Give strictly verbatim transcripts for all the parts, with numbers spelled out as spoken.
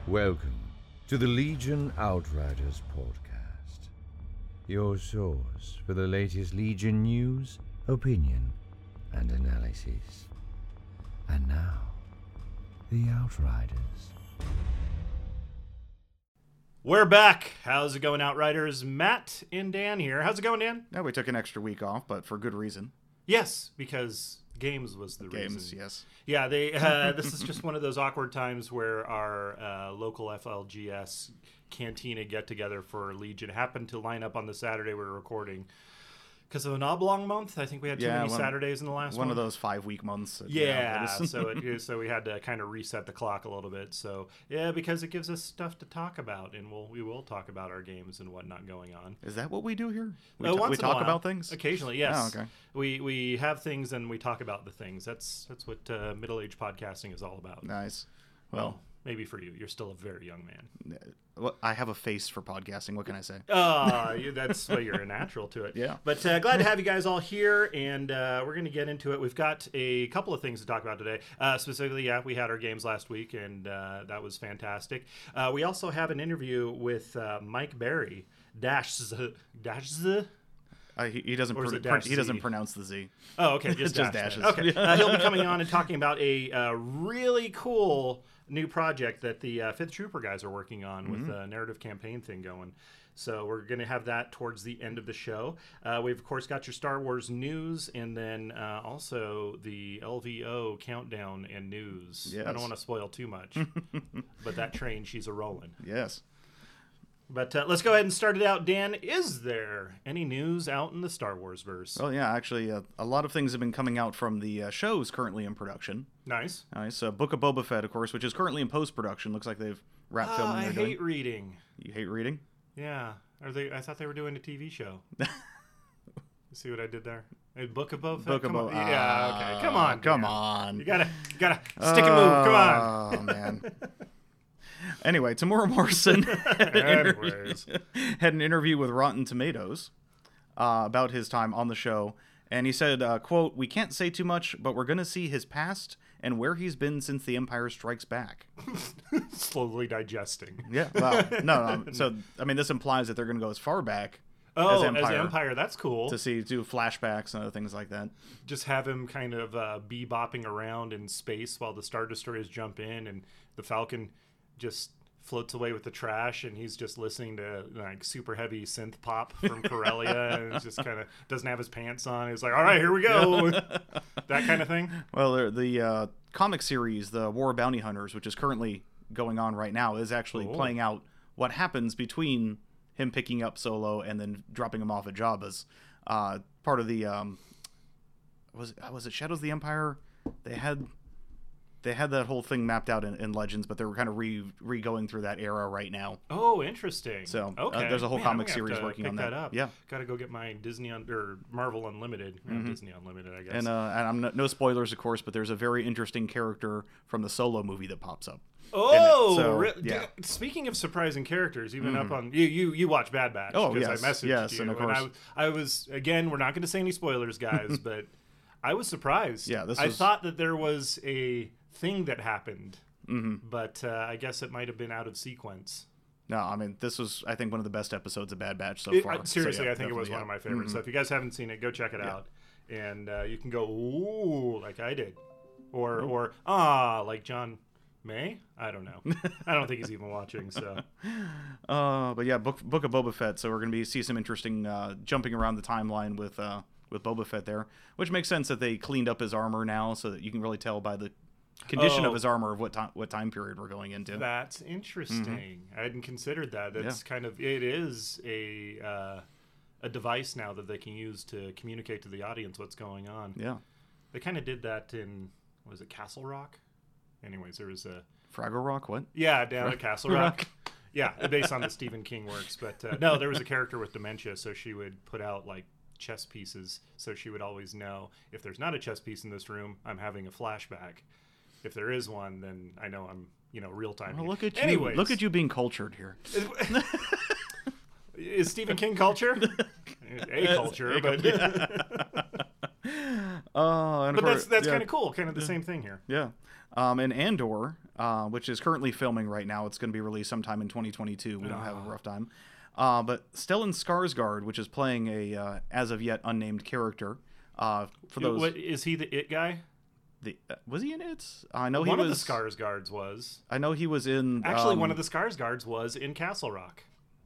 Welcome to the Legion Outriders podcast, your source for the latest Legion news, opinion, and analysis. And now, the Outriders. We're back. How's it going, Outriders? Matt and Dan here. How's it going, Dan? No, we took an extra week off, but for good reason. Yes, because games was the Games, reason. yes. Yeah, they. Uh, this is just one of those awkward times where our uh, local F L G S Cantina get-together for Legion happened to line up on the Saturday we were recording. Because of an oblong month, I think we had too Yeah, many one- Saturdays in the last One one. of those five-week months. that- Yeah, that is- so it, so we had to kind of reset the clock a little bit. So yeah, because it gives us stuff to talk about, and we'll we will talk about our games and whatnot going on. Is that what we do here? We, Uh, ta- once we in a talk while. about things? Occasionally, yes. Oh, okay. We we have things and we talk about the things. That's that's what uh, middle-aged podcasting is all about. Nice. Well, Well, maybe for you. You're still a very young man. well, I have a face for podcasting. What can I say? Uh, you- that's why you're a natural to it. Yeah. But uh, glad to have you guys all here, and uh, we're going to get into it. We've got a couple of things to talk about today. Uh, specifically, yeah, we had our games last week, and uh, that was fantastic. Uh, we also have an interview with uh, Mike Berry, Dash Z, Dash Z. Uh, he, he doesn't. Or is Pro- it pr- dash he doesn't Z? pronounce the Z. Oh, okay, just, Just dash dashes. then. Okay, uh, he'll be coming on and talking about a uh, really cool new project that the uh, Fifth Trooper guys are working on with a narrative campaign thing going. So we're going to have that towards the end of the show. Uh, we've, of course, got your Star Wars news and then uh, also the L V O countdown and news. I Yes. don't want to spoil too much, but that train, she's a-rolling. Yes. But uh, let's go ahead and start it out. Dan, is there any news out in the Star Wars verse? Well, yeah. Actually, uh, a lot of things have been coming out from the uh, shows currently in production. Nice. Nice. Uh, Book of Boba Fett, of course, which is currently in post production. Looks like they've wrapped Ah, filming. I They're hate doing. reading. You hate reading? Yeah. Are they? I thought they were doing a T V show. You see what I did there? A Book of Boba Fett? Book of Come on. Boba. Yeah, okay. Come on. Come Dan. on. You gotta, you gotta stick and move. Come on. Oh man. Anyway, Tamora Morrison had, an interview, Anyways. had an interview with Rotten Tomatoes uh, about his time on the show, and he said, uh, "quote We can't say too much, but we're going to see his past and where he's been since The Empire Strikes Back." Slowly digesting. Yeah. Well, no, no. So I mean, this implies that they're going to go as far back Oh, as as Empire, Empire, that's cool. to see do flashbacks and other things like that. Just have him kind of uh, bebopping around in space while the Star Destroyers jump in, and the Falcon just floats away with the trash, and he's just listening to like super heavy synth pop from Corellia, and it's just kind of doesn't have his pants on. He's like, "All right, here we go," that kind of thing. Well, the, the uh, comic series, the War of Bounty Hunters, which is currently going on right now, is actually Cool. playing out what happens between him picking up Solo and then dropping him off at Jabba's. Uh, part of the um, was it, was it Shadows of the Empire? They had they had that whole thing mapped out in, in Legends, but they're kind of re re going through that era right now. Oh, interesting. So, uh, okay, there's a whole Man, comic I'm gonna have series to working pick on that. up. Yeah. Got to go get my Disney un- or Marvel Unlimited, Not Disney Unlimited, I guess. And, uh, and I'm no, no spoilers, of course, but there's a very interesting character from the Solo movie that pops up. Oh, So, re- yeah. d- speaking of surprising characters, even up on you, you you watch Bad Batch. Oh, 'cause yes, I messaged yes, you, and of course. I, I was again. We're not going to say any spoilers, guys, but I was surprised. Yeah, this I was- thought that there was a thing that happened, Mm-hmm. but uh, I guess it might have been out of sequence. No, I mean, this was, I think, one of the best episodes of Bad Batch so It- far. I- seriously, So, yeah, I think it was definitely, one of my yeah. favorites. So if you guys haven't seen it, go check it out, and uh, you can go ooh like I did, or or ah like John May. I don't know. I don't think he's even watching. So. Uh, but yeah, Book Book of Boba Fett. So we're gonna be see some interesting uh, jumping around the timeline with uh, with Boba Fett there, which makes sense that they cleaned up his armor now, so that you can really tell by the condition Oh. of his armor of what time what time period we're going into. That's interesting. I hadn't considered that. That's kind of it is a uh, a device now that they can use to communicate to the audience what's going on. Yeah, They kind of did that in what was it Castle Rock? Anyways, there was a Fraggle Rock. What? yeah down at Castle Rock. Yeah, based on the Stephen King works. But uh, no, there was a character with dementia, so she would put out like chess pieces, so she would always know if there's not a chess piece in this room, I'm having a flashback. If there is one, then I know I'm, you know, real time. Well, look at you! Anyways, Look at you being cultured here. Is Stephen King culture? A culture, but Uh, and But of course- that's that's yeah. kind of cool. Kind of the same thing here. Yeah. Um, and Andor, uh, which is currently filming right now, it's going to be released sometime in twenty twenty-two. We don't have a rough time. Uh, but Stellan Skarsgård, which is playing a uh, as of yet unnamed character. Uh, for those, What, is he the it guy? the, uh, was he in it? I know One he of was. the Skarsgårds was. I know he was in. Actually, um, one of the Skarsgårds was in Castle Rock.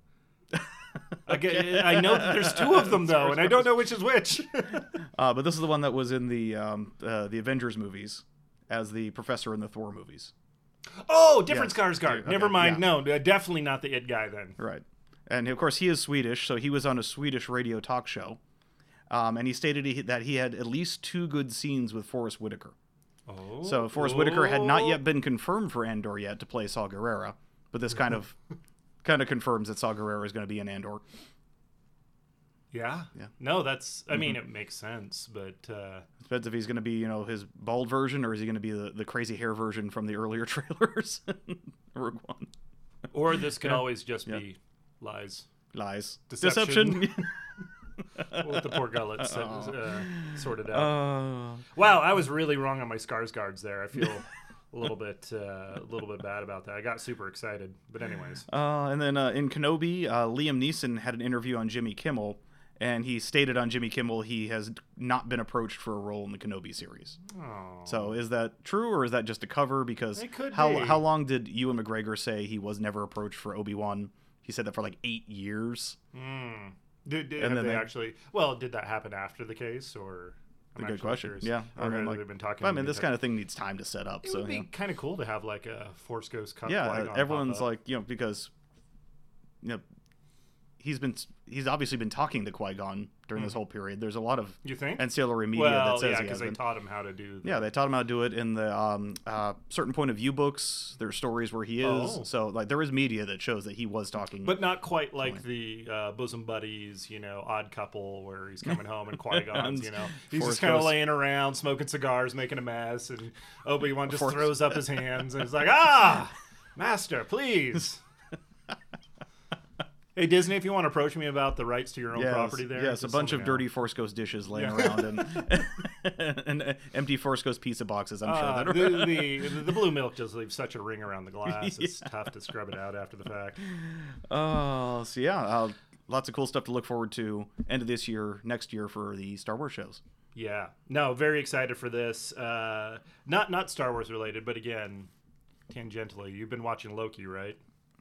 I, get, I know that there's two of them though, and I don't know which is which. Uh, but this is the one that was in the um, uh, the Avengers movies as the professor in the Thor movies. Oh, different Yeah. Skarsgård. Okay, Never mind. yeah. No, uh, definitely not the it guy then. Right. And of course, he is Swedish, so he was on a Swedish radio talk show. Um, and he stated he, that he had at least two good scenes with Forrest Whitaker. Oh. So Forrest Whitaker had not yet been confirmed for Andor yet to play Saw Gerrera, but this kind of kind of confirms that Saw Gerrera is going to be in Andor. Yeah. Yeah. No, that's. I mean, it makes sense, but uh, Depends if he's going to be, you know, his bald version, or is he going to be the, the crazy hair version from the earlier trailers? Rogue One. or this could Yeah. always just Yeah. be lies. Lies. Deception. Deception. We'll let the poor gullets uh, uh, sorted out. uh, Wow, I was really wrong on my Skarsgårds there. I feel a little bit, uh, a little bit bad about that. I got super excited, but anyways. Uh, and then uh, in Kenobi, uh, Liam Neeson had an interview on Jimmy Kimmel, and he stated on Jimmy Kimmel he has not been approached for a role in the Kenobi series. Oh. So is that true, or is that just a cover? Because It could how be. how long did Ewan McGregor say he was never approached for Obi-Wan? He said that for like eight years. Mm. Did, did And have then they, they- actually? Well, did that happen after the case, or? A good question. Yeah, Or I mean, have like, they been talking? but I mean, this kind of thing needs time to set up. It So would be yeah, kind of cool to have like a Force Ghost cut. yeah Qui-Gon everyone's pop up. like, you know, because you know he's been he's obviously been talking to Qui-Gon during this whole period. There's a lot of You think? ancillary media well, that says yeah, he because has they been. taught him how to do. The, Yeah, they taught him how to do it in the um, uh, certain point of view books. There's stories where he is. Oh. So like there is media that shows that he was talking. But not quite like the uh, bosom buddies, you know, Odd Couple, where he's coming home and Qui-Gon's, you know, he's Force just kind of Ghost. laying around smoking cigars, making a mess, and Obi-Wan just Force- throws up his hands and is like, "Ah, Master, please." Hey Disney, if you want to approach me about the rights to your own yes, property, there, yes, a just bunch let of me know. dirty Force Ghost dishes laying Yeah. around and, and uh, empty Force Ghost pizza boxes. I'm Uh, sure that the, the the blue milk just leaves such a ring around the glass. It's tough to scrub it out after the fact. Oh, so yeah, uh, lots of cool stuff to look forward to end of this year, next year for the Star Wars shows. Yeah, no, very excited for this. Uh, not not Star Wars related, but again, tangentially, you've been watching Loki, right?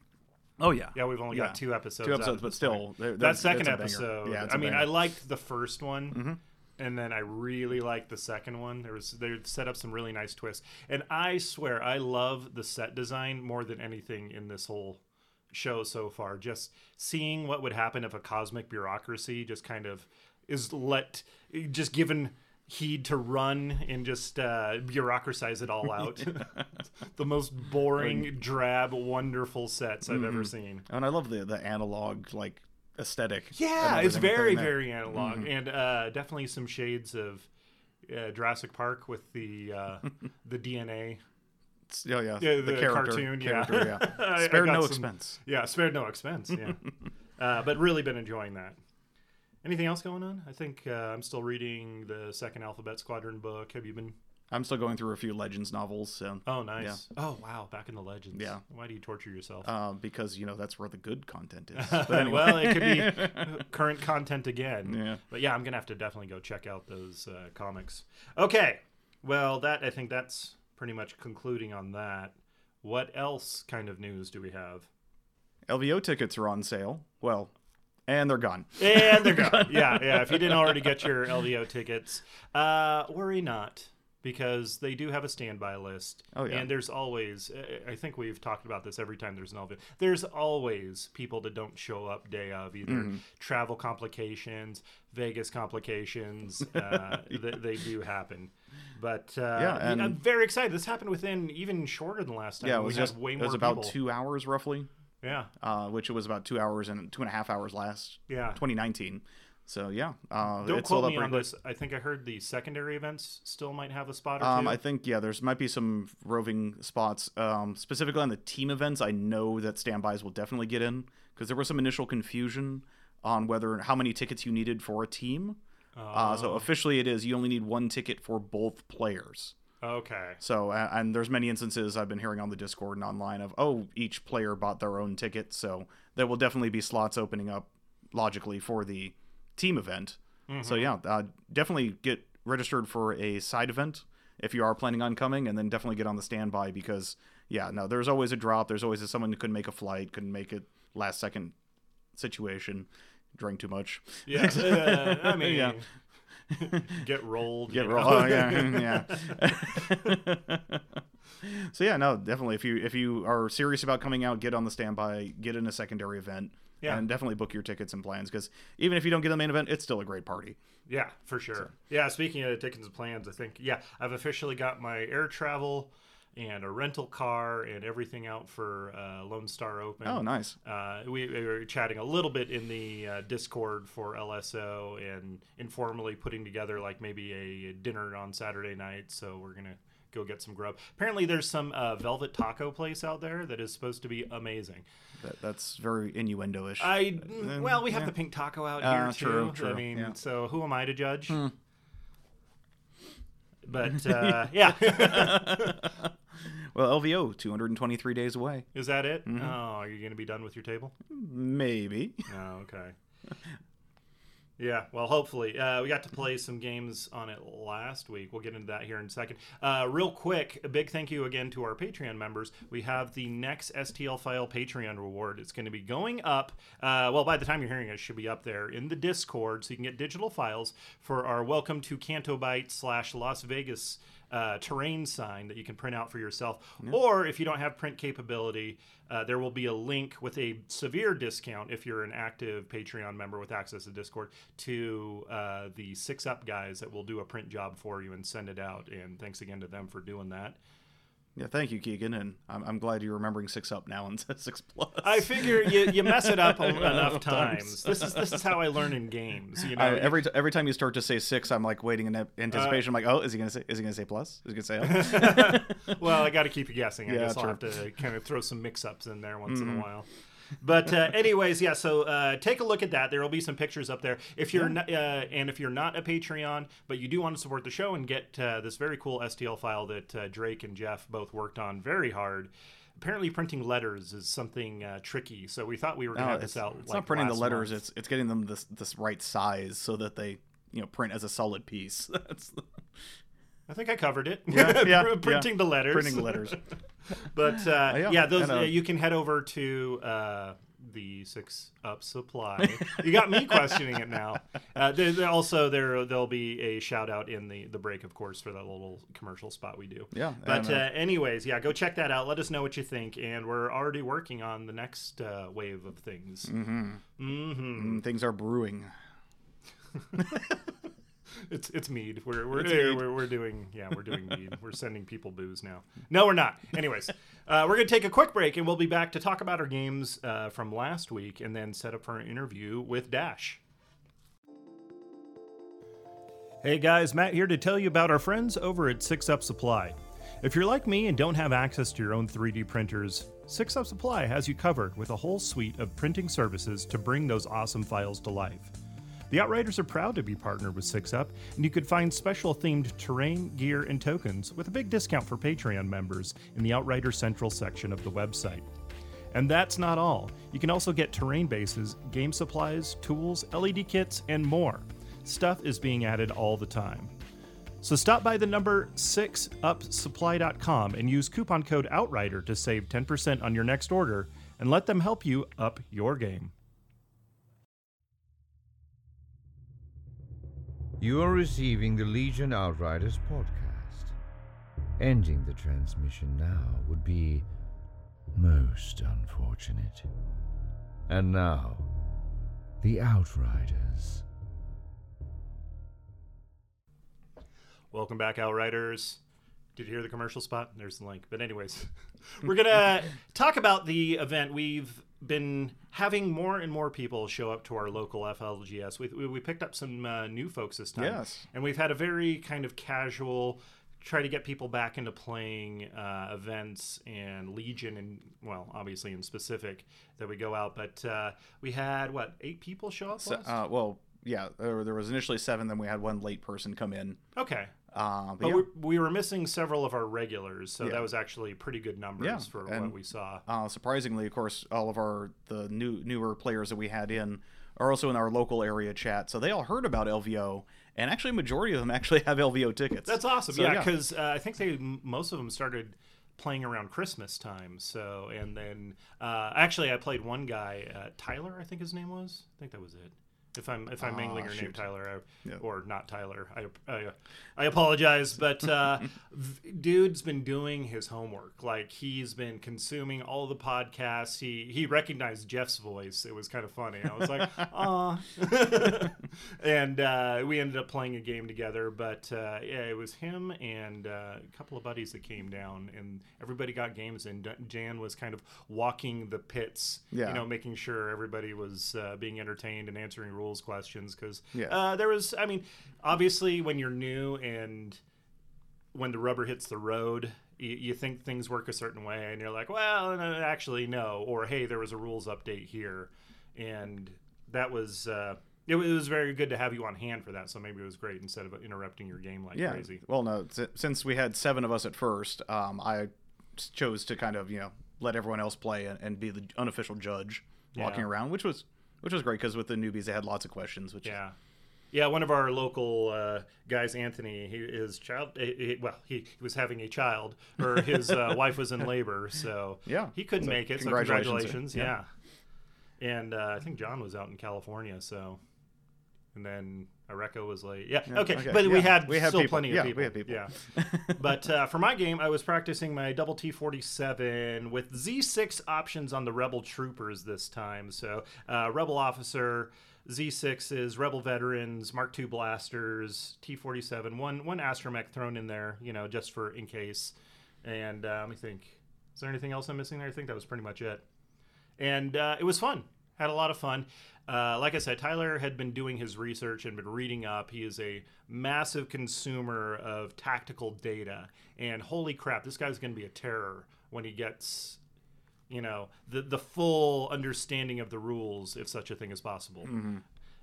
Oh yeah, Yeah, we've only Yeah. got two episodes. two out episodes, at but this still, point. they're- that that's- second that's a banger. episode. Yeah, it's I a mean, banger. I liked the first one, Mm-hmm. and then I really liked the second one. There was they set up some really nice twists, and I swear I love the set design more than anything in this whole show so far. Just seeing what would happen if a cosmic bureaucracy just kind of is let just given heed to run and just uh, bureaucracize it all out. The most boring, drab, wonderful sets I've ever seen. and I love the the analog like aesthetic. Yeah, and it's everything very, within there. very analog, and uh, definitely some shades of uh, Jurassic Park with the uh, the D N A. It's- oh yeah, Yeah, the, the character, cartoon, yeah. character, I- yeah. I Spared got no some- expense. Yeah, spared no expense. Yeah, uh, but really been enjoying that. Anything else going on? I think uh, I'm still reading the second Alphabet Squadron book. Have you been? I'm still going through a few Legends novels, so, Oh, nice. Oh, wow. Back in the Legends. Yeah. Why do you torture yourself? uh, because you know that's where the good content is. But anyway. Well, it could be current content again. Yeah. But yeah, I'm gonna have to definitely go check out those uh, comics. Okay. Well, that I think that's pretty much concluding on that. What else kind of news do we have? L V O tickets are on sale. Well, and they're gone. And they're gone. Yeah, yeah. If you didn't already get your L V O tickets, uh, worry not, because they do have a standby list. Oh, yeah. And there's always, I think we've talked about this every time there's an L V O. There's always people that don't show up day of, either Mm-hmm. travel complications, Vegas complications. Uh, they, they do happen. But uh, Yeah, and- I'm very excited. This happened within even shorter than last time. Yeah, it we was had just way it more was about people. two hours roughly, Yeah, uh, which it was about two hours and two and a half hours last yeah. twenty nineteen. So yeah, uh, Don't it sold quote out me pretty on quick. this. I think I heard the secondary events still might have a spot or Um, two. I think yeah, there's might be some roving spots. Um, specifically on the team events, I know that standbys will definitely get in because there was some initial confusion on whether how many tickets you needed for a team. Uh, so officially it is you only need one ticket for both players. Okay. So, uh, and there's many instances I've been hearing on the Discord and online of, oh, each player bought their own ticket. So there will definitely be slots opening up logically for the team event. Mm-hmm. So yeah, uh, definitely get registered for a side event if you are planning on coming, and then definitely get on the standby because, yeah, no, there's always a drop. There's always someone who couldn't make a flight, couldn't make it last second situation, drank too much. Yeah, uh, I mean, yeah. get rolled. Get rolled. Oh, yeah, yeah. So yeah, no, definitely. If you if you are serious about coming out, get on the standby, get in a secondary event, yeah. and definitely book your tickets and plans because even if you don't get the main event, it's still a great party. Yeah, for sure. So. Yeah, speaking of tickets and plans, I think yeah, I've officially got my air travel and a rental car and everything out for uh, Lone Star Open. Oh, nice. Uh, we, we were chatting a little bit in the uh, Discord for L S O and informally putting together like maybe a dinner on Saturday night. So we're going to go get some grub. Apparently there's some uh, Velvet Taco place out there that is supposed to be amazing. That, that's very innuendo-ish. I, uh, well, we have yeah. the pink taco out Uh, here too. true, true, I mean, yeah. so who am I to judge? Hmm. But uh, yeah. Well, L V O, two hundred twenty-three days away. Is that it? Mm-hmm. Oh, are you going to be done with your table? Maybe. Oh, okay. Yeah, well, hopefully. Uh, we got to play some games on it last week. We'll get into that here in a second. Uh, real quick, a big thank you again to our Patreon members. We have the next S T L File Patreon reward. It's going to be going up. Uh, well, by the time you're hearing it, it should be up there in the Discord, so you can get digital files for our Welcome to Canto Bight slash Las Vegas uh, terrain sign that you can print out for yourself. Yeah. Or if you don't have print capability, uh, there will be a link with a severe discount if you're an active Patreon member with access to Discord to uh, the Six Up guys that will do a print job for you and send it out. And thanks again to them for doing that. Yeah, thank you, Keegan, and I'm, I'm glad you're remembering Six Up now instead of Six Plus. I figure you, you mess it up enough times. This is this is how I learn in games. You know, I, every t- every time you start to say six, I'm like waiting in anticipation. Uh, I'm like, oh, is he gonna say? Is he gonna say plus? Is he gonna say up? Well, I got to keep you guessing. I yeah, guess true. I'll have to kind of throw some mix-ups in there once mm-hmm. in a while. But uh, anyways, yeah. So uh, take a look at that. There will be some pictures up there. If you're yeah. not, uh, and if you're not a Patreon, but you do want to support the show and get uh, this very cool S T L file that uh, Drake and Jeff both worked on very hard. Apparently, printing letters is something uh, tricky. So we thought we were going to no, have this out. It's like not printing the last letters. month. It's it's getting them this this right size so that they you know print as a solid piece. That's. The... I think I covered it. Yeah, yeah, printing yeah. the letters. Printing the letters. But uh, oh, yeah, yeah, those and, uh, uh, you can head over to uh, the Six Up Supply. You got me questioning it now. Uh, there, there also, there there'll be a shout out in the the break, of course, for that little commercial spot we do. Yeah. But and, uh, uh, anyways, yeah, go check that out. Let us know what you think, and we're already working on the next uh, wave of things. Mm-hmm. Mm-hmm. Mm, things are brewing. It's it's mead. We're we're, It's we're, mead. we're we're doing yeah we're doing mead. We're sending people booze now. No, we're not. Anyways, uh, we're gonna take a quick break and we'll be back to talk about our games uh, from last week and then set up for an interview with Dash. Hey guys, Matt here to tell you about our friends over at Six Up Supply. If you're like me and don't have access to your own three D printers, Six Up Supply has you covered with a whole suite of printing services to bring those awesome files to life. The Outriders are proud to be partnered with Six Up, and you could find special themed terrain, gear, and tokens with a big discount for Patreon members in the Outrider Central section of the website. And that's not all. You can also get terrain bases, game supplies, tools, L E D kits, and more. Stuff is being added all the time. So stop by the number six up supply dot com and use coupon code OUTRIDER to save ten percent on your next order, and let them help you up your game. You are receiving the Legion Outriders podcast. Ending the transmission now would be most unfortunate. And now, the Outriders. Welcome back, Outriders. Did you hear the commercial spot? There's the link. But anyways, we're going to talk about the event. We've been having more and more people show up to our local F L G S. We, we, we picked up some uh, new folks this time. Yes. And we've had a very kind of casual, try to get people back into playing uh, events and Legion, and, well, obviously in specific, that we go out. But uh, we had, what, eight people show up So, last? uh, well, yeah, there, there was initially seven. Then we had one late person come in. Okay. Uh, but But yeah. we, we were missing several of our regulars, so Yeah. that was actually pretty good numbers Yeah, for and- what we saw. Uh, surprisingly, of course, all of our the new newer players that we had in are also in our local area chat, so they all heard about L V O, and actually, a majority of them actually have L V O tickets. That's awesome. So, yeah, because uh, I think they m- most of them started playing around Christmas time. So, and then uh, actually, I played one guy, uh, Tyler, I think his name was. I think that was it. If I'm if I'm Ah, mangling your name, shoot. Tyler, I, Yeah. or not Tyler, I I, I apologize. But uh, v- dude's been doing his homework. Like he's been consuming all the podcasts. He he recognized Jeff's voice. It was kind of funny. I was like, ah. And uh, we ended up playing a game together. But uh, yeah, it was him and uh, a couple of buddies that came down, and everybody got games in. D- Jan was kind of walking the pits. Yeah. You know, making sure everybody was uh, being entertained and answering rules questions because Yeah. uh, there was, I mean, obviously when you're new and when the rubber hits the road, you, you think things work a certain way and you're like, well, no, actually, no. Or, hey, there was a rules update here. And that was, uh, it, was- it was very good to have you on hand for that. So maybe it was great instead of interrupting your game like yeah. crazy. Well, no, s- since we had seven of us at first, um, I s- chose to kind of you know let everyone else play and, and be the unofficial judge walking Yeah. around, which was which was great because with the newbies they had lots of questions. Which Yeah. Yeah, one of our local uh, guys, Anthony, he, his child, he, he- well, he, he was having a child, or his uh, wife was in labor, so Yeah. he couldn't So make it. So congratulations. congratulations, Yeah. yeah. And uh, I think John was out in California, so, and then Areco was late. Yeah, Yeah, okay, okay. but we Yeah, had we had still people. plenty Yeah, of we people. had people. Yeah. But uh, for my game, I was practicing my double T forty-seven with Z six options on the Rebel Troopers this time. So uh, Rebel Officer, Z sixes, Rebel Veterans, Mark two blasters, T forty-seven, one one astromech thrown in there, you know, just for in case. And uh, let me think, is there anything else I'm missing there? I think that was pretty much it. And uh, it was fun. Had a lot of fun. Uh, like I said, Tyler had been doing his research and been reading up. He is a massive consumer of tactical data. And holy crap, this guy's going to be a terror when he gets, you know, the, the full understanding of the rules, if such a thing is possible. Mm-hmm.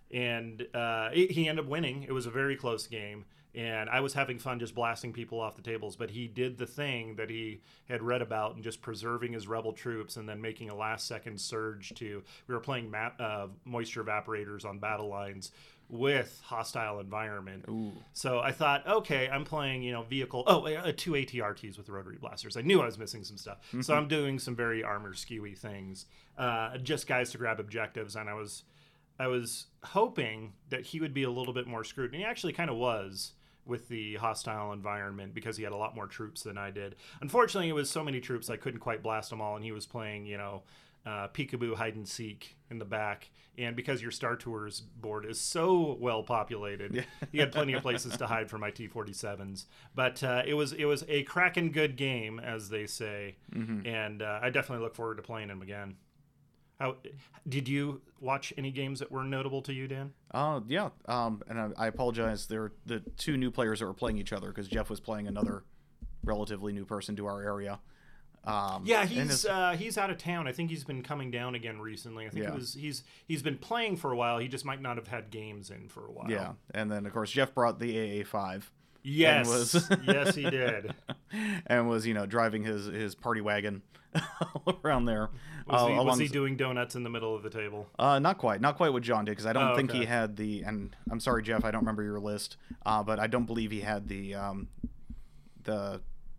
And uh, he he ended up winning. It was a very close game. And I was having fun just blasting people off the tables, but he did the thing that he had read about and just preserving his rebel troops and then making a last-second surge to. We were playing map, uh, moisture evaporators on battle lines with hostile environment. Ooh. So I thought, okay, I'm playing, you know, vehicle. Oh, uh, two A T R Ts with rotary blasters. I knew I was missing some stuff, so I'm doing some very armor skewy things, uh, just guys to grab objectives, and I was. I was hoping that he would be a little bit more screwed, and he actually kind of was with the hostile environment because he had a lot more troops than I did. Unfortunately, it was so many troops I couldn't quite blast them all, and he was playing, you know, uh, peekaboo hide and seek in the back. And because your Star Tours board is so well populated, Yeah. he had plenty of places to hide for my T forty-sevens. But uh, it was it was a cracking good game, as they say, Mm-hmm. and uh, I definitely look forward to playing him again. How did you watch any games that were notable to you, Dan? Uh, yeah. Um, and I, I apologize. There were the two new players that were playing each other because Jeff was playing another relatively new person to our area. Um, Yeah, and he's it's- uh, he's out of town. I think he's been coming down again recently. I think Yeah. he was he's he's been playing for a while. He just might not have had games in for a while. yeah. And then of course Jeff brought the A A five. Yes. was- Yes, he did. And was you know driving his his party wagon around there. Was, uh, he, was along he s- doing donuts in the middle of the table? Uh, not quite, not quite what John did, because I don't Oh, think okay. he had the. And I'm sorry, Jeff, I don't remember your list, uh, but I don't believe he had the um, the.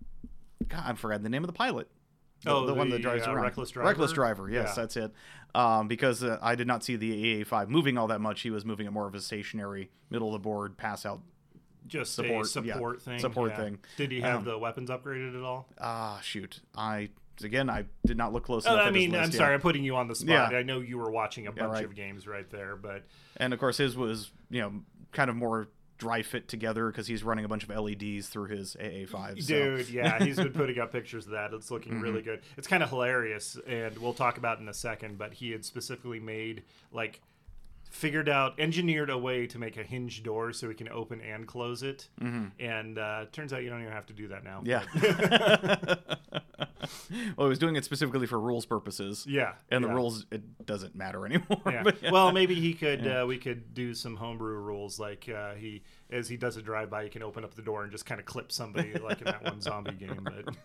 God, I forgot the name of the pilot. The, Oh, the one that the, drives uh, around. Reckless Driver? Reckless driver. Yes, Yeah. that's it. Um, because uh, I did not see the A A five moving all that much. He was moving it more of a stationary, middle of the board, pass out. Just Support, a yeah, support thing. support yeah. thing. Did he have Um, the weapons upgraded at all? Ah, shoot. I again, I did not look close Oh, enough. I at his mean, I'm list, yeah. sorry, I'm putting you on the spot. Yeah. I know you were watching a bunch right. of games right there, but And of course, his was you know kind of more dry fit together because he's running a bunch of L E Ds through his A A five. So. dude, yeah, he's been putting up pictures of that. It's looking really Mm-hmm. good. It's kind of hilarious, and we'll talk about it in a second. But he had specifically made like figured out, engineered a way to make a hinge door so we can open and close it. Mm-hmm. And uh, turns out you don't even have to do that now. Yeah. Well, he was doing it specifically for rules purposes. Yeah. And yeah. the rules, it doesn't matter anymore. Yeah. But yeah. Well, maybe he could. Yeah. Uh, we could do some homebrew rules, like uh, he, as he does a drive-by, he can open up the door and just kind of clip somebody, like in that one zombie game. But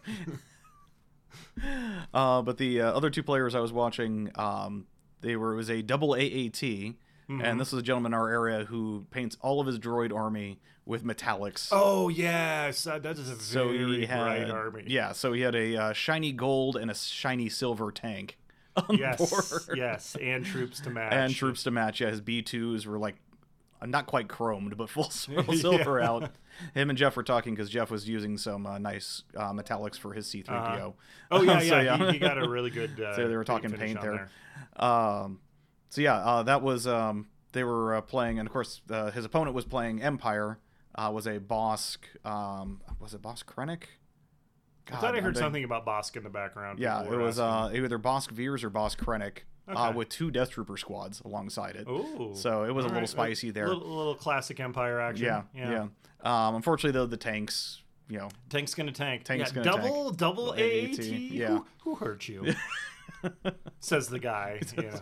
uh, but the uh, other two players I was watching, um, they were it was a double A A T, mm-hmm. and this is a gentleman in our area who paints all of his droid army with metallics. Oh yes, uh, that is a so very he had, bright army. Yeah, so he had a uh, shiny gold and a shiny silver tank on yes, board. Yes, and troops to match. And troops to match. Yeah, his B twos were like uh, not quite chromed, but full, full silver Yeah. out. Him and Jeff were talking because Jeff was using some uh, nice uh, metallics for his C three P O. Uh-huh. Oh yeah, So, yeah, He, he got a really good. Uh, So they were talking finish paint on there. Um, so yeah, uh, that was um, they were uh, playing, and of course uh, his opponent was playing Empire. Uh, was a Bosk. Um, was it Bosk Krennic? I thought I heard they- something about Bosk in the background. Yeah, People it were was asking. uh, either Bosk Veers or Bosk Krennic, uh, Okay. with two Death Trooper squads alongside it. Ooh. So it was a All little right. spicy there. A little, little classic Empire action. Yeah, yeah. Um, unfortunately, though, the tanks, you know, Tank's gonna tank. Tank's yeah, gonna double, tank. double A A A A T, T. yeah. Who, who hurt you? Says the guy. Yeah.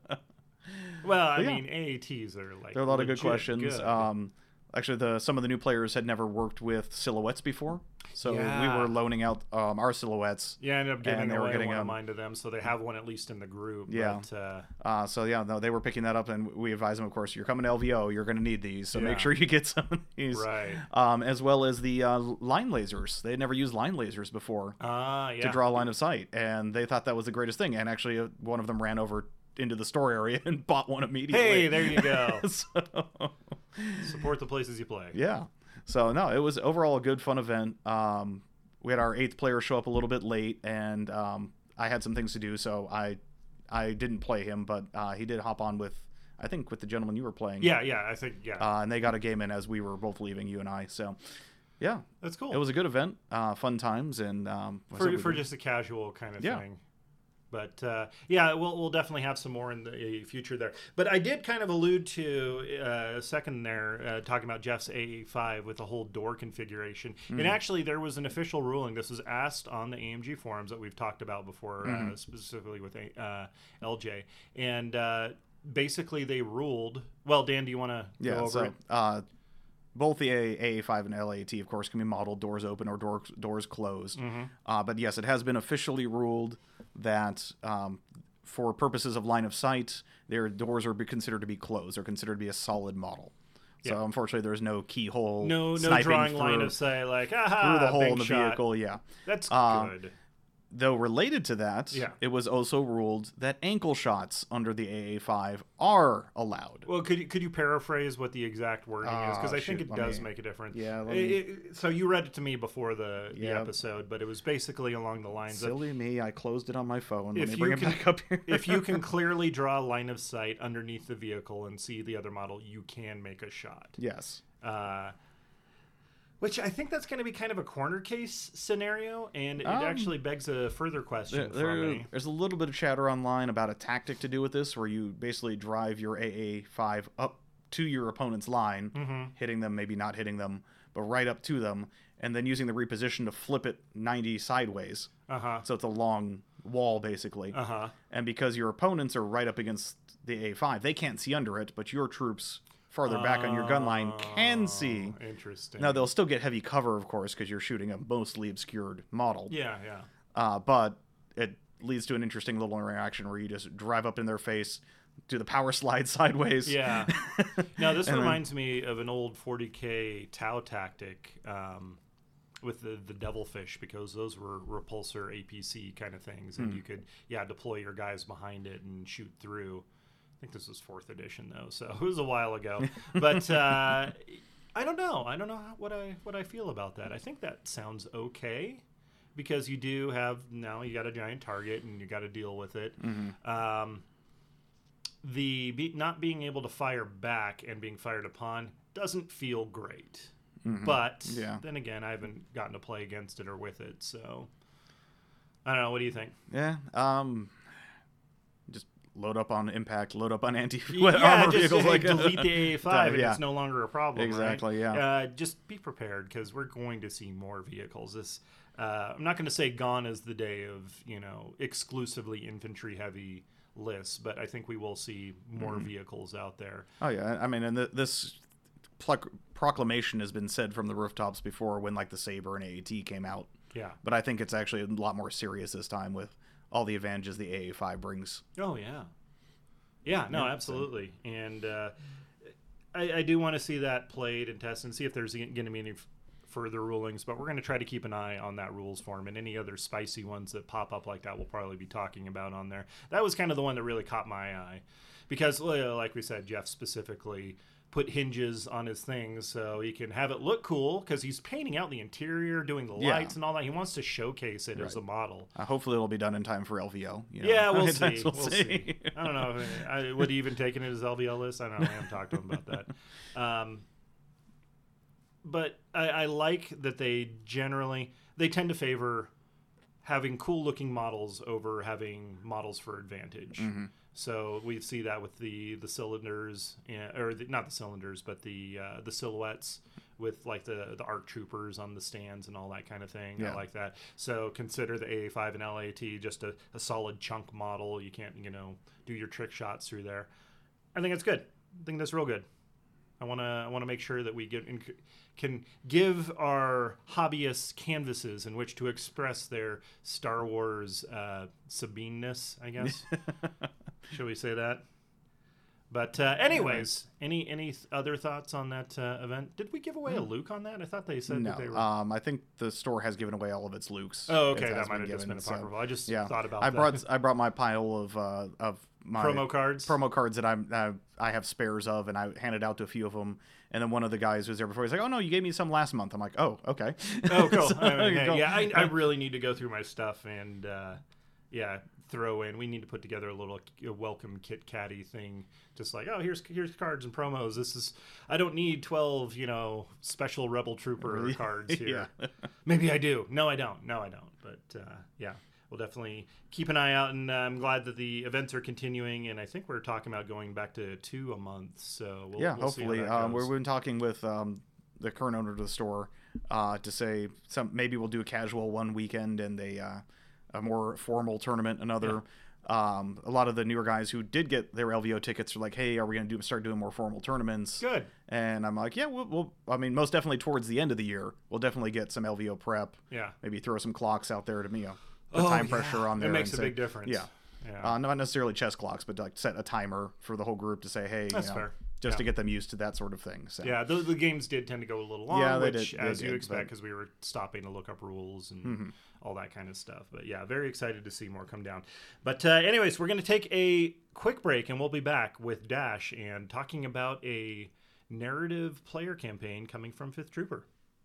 Well, I But yeah. mean, A A Ts are like. there are a lot of good legit questions. good. Um, actually, the some of the new players had never worked with silhouettes before, so Yeah. we were loaning out um, our silhouettes. yeah, I ended up giving and they were away getting, one of um, mine to them, so they have one at least in the group. Yeah. But, uh, Uh, so yeah, no, they were picking that up, and we advised them, of course, you're coming to L V O, you're going to need these, so Yeah. make sure you get some of these. right. Um, as well as the uh, line lasers. They had never used line lasers before Ah, yeah. to draw a line of sight, and they thought that was the greatest thing. And actually, uh, one of them ran over into the store area and bought one immediately. Hey, there you go. So, Support the places you play. yeah. So no, it was overall a good, fun event. Um, we had our eighth player show up a little bit late, and um, I had some things to do, so I I didn't play him, but uh, he did hop on with, I think, with the gentleman you were playing. Yeah, yeah. I think yeah. Uh, and they got a game in as we were both leaving, you and I. So, yeah, That's cool. it was a good event, uh, fun times, and um, was for it- for just a casual kind of Yeah. thing. But uh, yeah, we'll we'll definitely have some more in the future there. But I did kind of allude to uh, a second there, uh, talking about Jeff's A A five with the whole door configuration. Mm-hmm. And actually, there was an official ruling. This was asked on the A M G forums that we've talked about before, Mm-hmm. uh, specifically with uh, L J. And uh, basically, they ruled. Well, Dan, do you want to yeah. go over So, it? uh, both the A A five and L A T, of course, can be modeled doors open or door, doors closed. Mm-hmm. Uh, but yes, it has been officially ruled that um, for purposes of line of sight, their doors are be considered to be closed. They're considered to be a solid model. So Yeah. unfortunately, there's no keyhole. No, no sniping drawing through, line of sight like aha through the hole big in the shot. vehicle. Yeah. That's Uh, good. Though related to that, Yeah. it was also ruled that ankle shots under the A A five are allowed. Well, could you, could you paraphrase what the exact wording is? Because Ah, I think shoot, it let does me- make a difference. Yeah, let It- me- it- so you read it to me before the, the Yeah. episode, but it was basically along the lines of Silly me, I closed it on my phone. Let if me you bring it can- back up here. if you can clearly draw a line of sight underneath the vehicle and see the other model, you can make a shot. Yes. Uh, which I think that's going to be kind of a corner case scenario, and it Um, actually begs a further question There, from there- me. there's a little bit of chatter online about a tactic to do with this, where you basically drive your A A five up to your opponent's line, Mm-hmm. hitting them, maybe not hitting them, but right up to them, and then using the reposition to flip it ninety sideways. Uh huh. So it's a long wall, basically. Uh huh. And because your opponents are right up against the A five, they can't see under it, but your troops farther back on your gun line can see. Oh, interesting. Now, they'll still get heavy cover, of course, because you're shooting a mostly obscured model. Yeah, yeah. Uh, but it leads to an interesting little interaction where you just drive up in their face, do the power slide sideways. Yeah. Now, this And then- reminds me of an old forty K Tau tactic um, with the, the Devilfish, because those were repulsor A P C kind of things. And Hmm. you could, yeah, deploy your guys behind it and shoot through. I think this was fourth edition, though, so it was a while ago. But uh, I don't know. I don't know how, what I what I feel about that. I think that sounds okay, because you do have, now you got a giant target and you got to deal with it. Mm-hmm. Um, the be, not being able to fire back and being fired upon doesn't feel great. Mhm. But Yeah. then again, I haven't gotten to play against it or with it, so I don't know. What do you think? Yeah. Um, just load up on impact, load up on anti yeah, armor just vehicles. hey, Like delete the A five, and yeah. it's no longer a problem. Exactly, right? yeah. Uh, just be prepared because we're going to see more vehicles. This uh, I'm not going to say gone is the day of you know exclusively infantry heavy lists, but I think we will see more mm-hmm. vehicles out there. Oh yeah, I mean, and the, this pl- proclamation has been said from the rooftops before when like the Saber and A A T came out. Yeah, but I think it's actually a lot more serious this time with all the advantages the A A five brings. Oh yeah, yeah, no, yeah, absolutely, so. and uh, I, I do want to see that played and tested and see if there's going to be any f- further rulings. But we're going to try to keep an eye on that rules form, and any other spicy ones that pop up like that, we'll probably be talking about on there. That was kind of the one that really caught my eye because, like we said, Jeff specifically put hinges on his things so he can have it look cool because he's painting out the interior, doing the yeah. lights and all that. He wants to shocase it right. as a model. Uh, hopefully it'll be done in time for L V O. You know? Yeah, we'll see. We'll, we'll see. see. I don't know. I, would he even taken it as L V O list? I don't know. I haven't talked to him about that. Um, but I, I like that they generally, they tend to favor having cool looking models over having models for advantage. Mm-hmm. So we see that with the the cylinders, and, or the, not the cylinders, but the uh, the silhouettes with like the the ARC troopers on the stands and all that kind of thing. Yeah. I like that. So consider the A A five and L A T just a, a solid chunk model. You can't you know do your trick shots through there. I think it's good. I think that's real good. I want to I want to make sure that we get in, can give our hobbyists canvases in which to express their Star Wars uh, Sabine-ness, I guess. Should we say that? But uh, anyways, any any other thoughts on that uh, event? Did we give away a Luke on that? I thought they said no. that they were. Um, I think the store has given away all of its Lukes. Oh, okay, that might have just been apocryphal. So, I just yeah. thought about I that. brought I brought my pile of uh, of my promo cards. promo cards that I'm uh, I have spares of, and I handed out to a few of them. And then one of the guys who was there before, he's like, "Oh no, you gave me some last month." I'm like, "Oh, okay." Oh, cool. so, I mean, hey, cool. Yeah, I, I really need to go through my stuff and uh, yeah, throw in. We need to put together a little a welcome Kit Katty thing. Just like, oh, here's here's cards and promos. This is I don't need twelve, you know, special Rebel Trooper Really? cards here. Yeah. Maybe I do. No, I don't. No, I don't. But uh, yeah. We'll definitely keep an eye out, and uh, I'm glad that the events are continuing. And I think we're talking about going back to two a month. So we'll, yeah, we'll hopefully. see how that Um, goes. we've been talking with um, the current owner of the store uh, to say some maybe we'll do a casual one weekend and a uh, a more formal tournament another. Yeah. Um, a lot of the newer guys who did get their L V O tickets are like, "Hey, are we going to do start doing more formal tournaments?" Good. And I'm like, "Yeah, we'll, we'll. I mean, most definitely towards the end of the year, we'll definitely get some L V O prep. Yeah. Maybe throw some clocks out there to me." You know, the oh, time yeah. pressure on there. It makes and a say, big difference. Yeah. Yeah. Uh, not necessarily chess clocks, but like set a timer for the whole group to say, "Hey, That's you know, fair. just Yeah. to get them used to that sort of thing." So. Yeah, the, the games did tend to go a little long, Yeah, they which, did- they as you did, expect, but- because we were stopping to look up rules and Mhm. all that kind of stuff. But yeah, very excited to see more come down. But uh, anyways, we're going to take a quick break, and we'll be back with Dash and talking about a narrative player campaign coming from Fifth Trooper.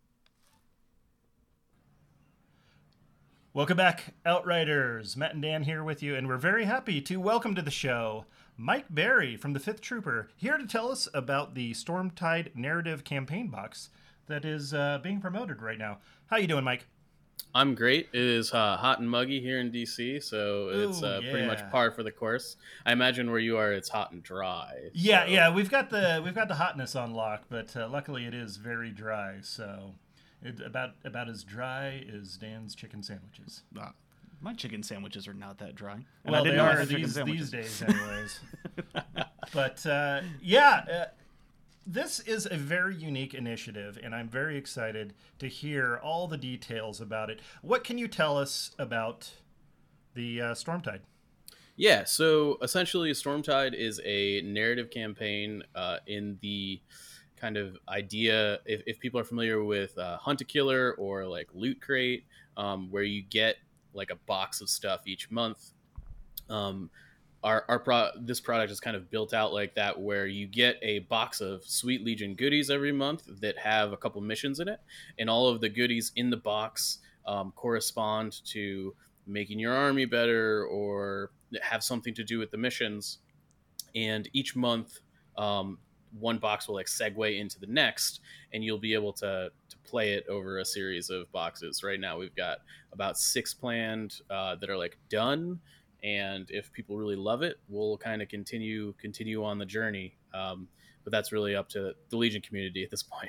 Welcome back, Outriders. Matt and Dan here with you, and we're very happy to welcome to the show Mike Berry from the Fifth Trooper, here to tell us about the Stormtide narrative campaign box that is uh, being promoted right now. How you doing, Mike? I'm great. It is uh, hot and muggy here in D C, so it's Ooh, uh, pretty much yeah. par for the course. I imagine where you are, it's hot and dry. Yeah, so- yeah, we've got the we've got the hotness on lock, but uh, luckily it is very dry. So, it, about about as dry as Dan's chicken sandwiches. Uh, my chicken sandwiches are not that dry. And I Well, didn't they know I are had chicken these, sandwiches. these days, anyways. But uh, yeah, uh, this is a very unique initiative, and I'm very excited to hear all the details about it. What can you tell us about the uh, Stormtide? Yeah, so essentially, Stormtide is a narrative campaign uh, in the kind of idea, if, if people are familiar with uh, Hunt a Killer or like Loot Crate, um, where you get like a box of stuff each month. Um, our our pro- this product is kind of built out like that, where you get a box of Sweet Legion goodies every month that have a couple missions in it, and all of the goodies in the box um, correspond to making your army better or have something to do with the missions. And each month, um, one box will like segue into the next, and you'll be able to to play it over a series of boxes. Right now, we've got about six planned uh, that are like done. and if people really love it, we'll kind of continue continue on the journey. Um, but that's really up to the Legion community at this point.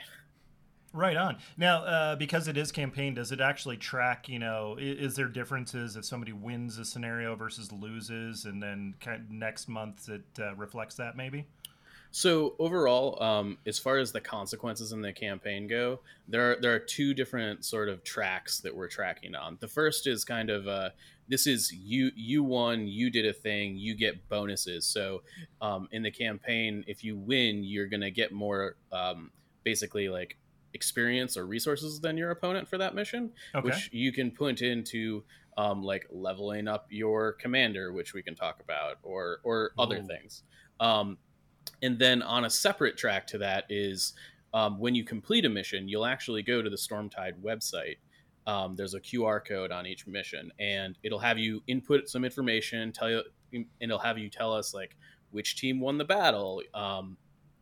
Right on. Now, uh, because it is campaign, does it actually track, you know, is, is there differences if somebody wins a scenario versus loses, and then kind of next month it uh, reflects that maybe? So overall, um, as far as the consequences in the campaign go, there are, there are two different sort of tracks that we're tracking on. The first is kind of uh, this is you you won, you did a thing, you get bonuses. So um, in the campaign, if you win, you're gonna get more um, basically like experience or resources than your opponent for that mission, Okay. which you can put into um, like leveling up your commander, which we can talk about, or or other Ooh. things. Um, and then on a separate track to that is um, when you complete a mission, you'll actually go to the Stormtide website. Um, there's a Q R code on each mission, and it'll have you input some information, tell you, and it'll have you tell us like which team won the battle, um,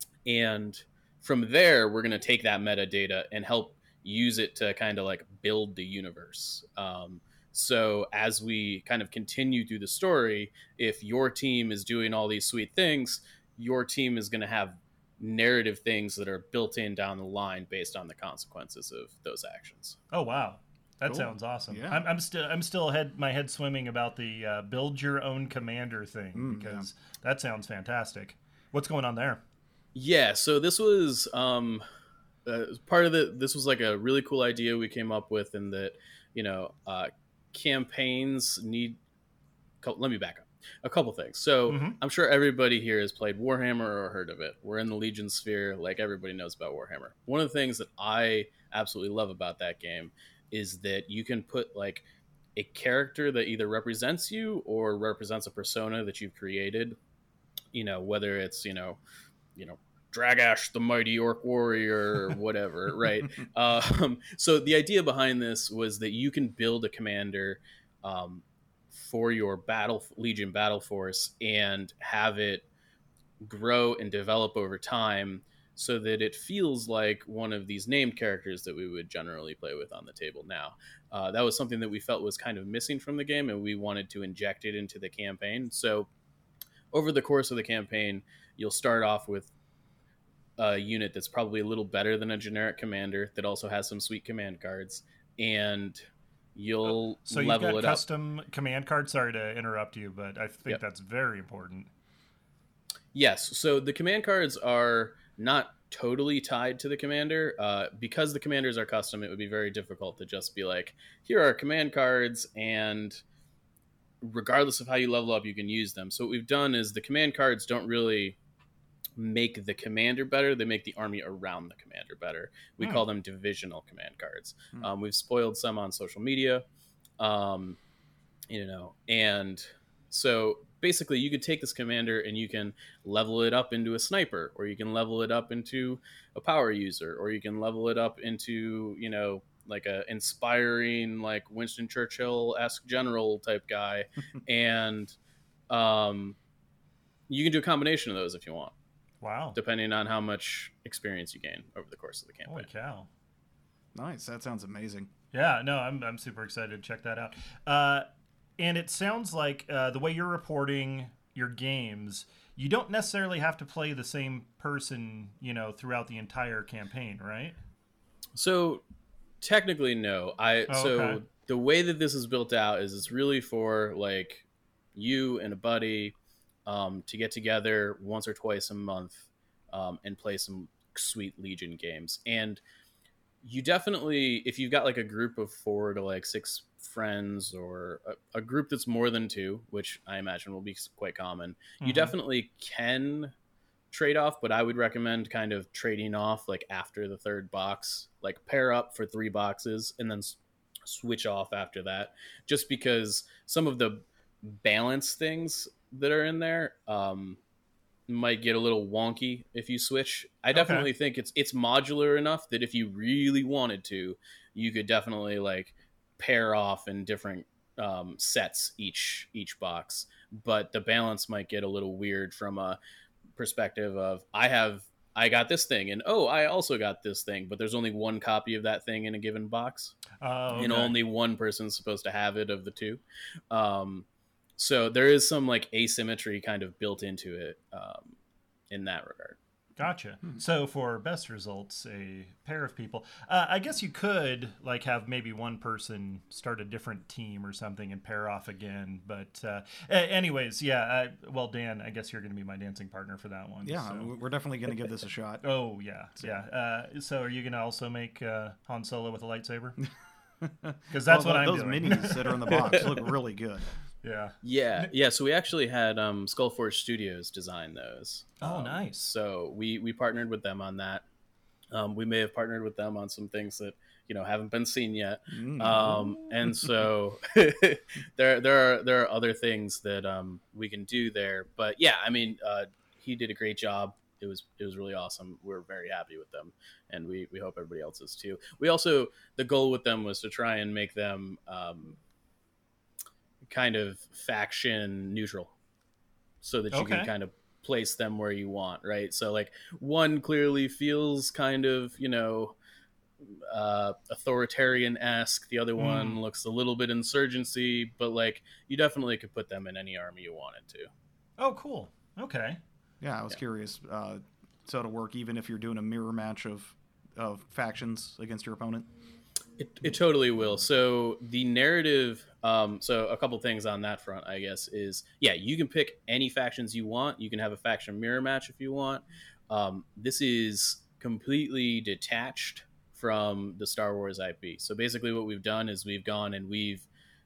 and from there, we're going to take that metadata and help use it to kind of like build the universe. Um, so as we kind of continue through the story, if your team is doing all these sweet things, your team is going to have narrative things that are built in down the line based on the consequences of those actions. Oh, wow. That Cool. sounds awesome. Yeah. I'm, I'm still I'm still head my head swimming about the uh, build your own commander thing, Mm, because that sounds fantastic. What's going on there? Yeah, so this was um, uh, part of the. This was like a really cool idea we came up with, in that, you know, uh, campaigns need. Let me back up a couple things. So Mhm. I'm sure everybody here has played Warhammer or heard of it. We're in the Legion sphere, like everybody knows about Warhammer. One of the things that I absolutely love about that game is that you can put like a character that either represents you or represents a persona that you've created. You know, whether it's you know. you know, Dragash, the mighty orc warrior, or whatever, right? Um, so the idea behind this was that you can build a commander um, for your battle Legion battle force and have it grow and develop over time, so that it feels like one of these named characters that we would generally play with on the table now. Uh, that was something that we felt was kind of missing from the game, and we wanted to inject it into the campaign. So over the course of the campaign, you'll start off with a unit that's probably a little better than a generic commander that also has some sweet command cards, and you'll So you've level got it up. custom command cards. Sorry to interrupt you, but I think Yep. that's very important. Yes, so the command cards are not totally tied to the commander. Uh, because the commanders are custom, it would be very difficult to just be like, here are command cards, and regardless of how you level up, you can use them. So what we've done is the command cards don't really make the commander better, they make the army around the commander better. We Hmm. call them divisional command cards. Hmm. Um, we've spoiled some on social media, um, you know, and so basically you could take this commander and you can level it up into a sniper, or you can level it up into a power user, or you can level it up into, you know, like a inspiring, like Winston Churchill-esque general type guy. And um, you can do a combination of those if you want, Wow. depending on how much experience you gain over the course of the campaign. Holy cow. Nice. That sounds amazing. Yeah, no, I'm I'm super excited to check that out. Uh, and it sounds like uh, the way you're reporting your games, you don't necessarily have to play the same person, you know, throughout the entire campaign, right? So technically, no. I Oh, so okay. the way that this is built out is it's really for like you and a buddy um, to get together once or twice a month um, and play some sweet Legion games. And you definitely, if you've got like a group of four to like six friends, or a, a group that's more than two, which I imagine will be quite common, you Mhm. definitely can trade off, but I would recommend kind of trading off like after the third box, like pair up for three boxes and then s- switch off after that, just because some of the balance things that are in there um, might get a little wonky if you switch. I Okay. definitely think it's it's modular enough that if you really wanted to, you could definitely like pair off in different um, sets each each box, but the balance might get a little weird from a perspective of I have I got this thing, and oh, I also got this thing, but there's only one copy of that thing in a given box, Oh, and okay. only one person's supposed to have it of the two. Um, so there is some like asymmetry kind of built into it um, in that regard. Gotcha. So for best results, a pair of people. Uh, I guess you could like have maybe one person start a different team or something and pair off again. But uh, a- anyways, yeah. I, well, Dan, I guess you're going to be my dancing partner for that one. Yeah, so. we're definitely going to give this a shot. Oh yeah, yeah. Uh, so are you going to also make uh, Han Solo with a lightsaber? Because that's Well, what I'm those doing. minis that are in the box look really good. Yeah. Yeah, yeah. So we actually had um, Skullforge Studios design those. Oh, Um, nice. So we we partnered with them on that. Um, we may have partnered with them on some things that you know haven't been seen yet. Mm. Um, and so there there are there are other things that um, we can do there. But yeah, I mean, uh, he did a great job. It was it was really awesome. We're very happy with them, and we we hope everybody else is too. We also the goal with them was to try and make them. Um, kind of faction neutral so that you Okay. can kind of place them where you want, right? So like one clearly feels kind of, you know, uh, authoritarian-esque. The other one looks a little bit insurgency, but like you definitely could put them in any army you wanted to. Oh, cool. Okay. Yeah, I was Yeah. curious. Uh, so it'll work even if you're doing a mirror match of of factions against your opponent. It, it totally will. So the narrative, um, so a couple things on that front, I guess, is yeah, you can pick any factions you want. You can have a faction mirror match if you want. Um, this is completely detached from the Star Wars I P. So basically, what we've done is we've gone and we've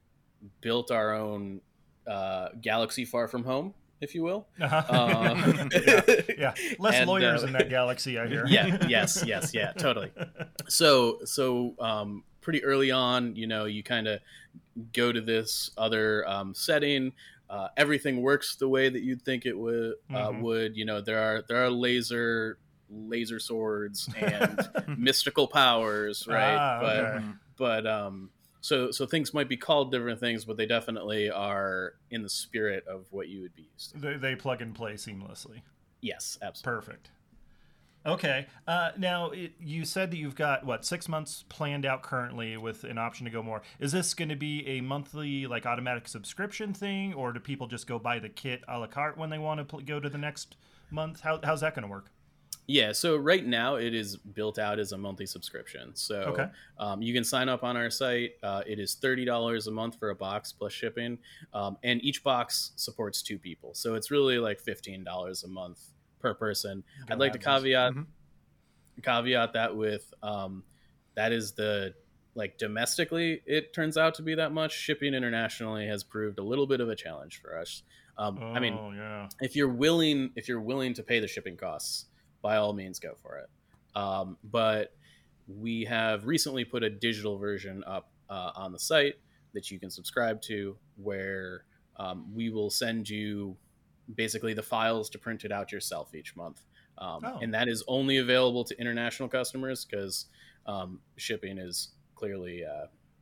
built our own uh, galaxy far from home, if you will. Uh-huh. Um, yeah, yeah. Less and, lawyers uh, in that galaxy, I hear. yeah, yes, yes, yeah, totally. So, so um, pretty early on, you know, you kind of go to this other um, setting. Uh, everything works the way that you'd think it would. Uh, Mhm. Would you know? There are there are laser laser swords and mystical powers, right? Ah, but okay. but um, so so things might be called different things, but they definitely are in the spirit of what you would be used to. They, they plug and play seamlessly. Yes, absolutely. Perfect. Okay. Uh, now, it, you said that you've got, what, six months planned out currently with an option to go more. Is this going to be a monthly, like, automatic subscription thing, or do people just go buy the kit a la carte when they want to pl- go to the next month? How, how's that going to work? Yeah, so right now it is built out as a monthly subscription. So Okay. um, you can sign up on our site. Uh, it is thirty dollars a month for a box plus shipping. Um, and each box supports two people. So it's really like fifteen dollars a month per person. Go I'd like to Avs. caveat Mhm. caveat that with um, that is the like domestically it turns out to be that much. Shipping internationally has proved a little bit of a challenge for us. Um, Oh, I mean, yeah. if you're willing if you're willing to pay the shipping costs, by all means go for it. Um, but we have recently put a digital version up uh, on the site that you can subscribe to, where um, we will send you basically the files to print it out yourself each month. Um, Oh. And that is only available to international customers because um, shipping is clearly uh,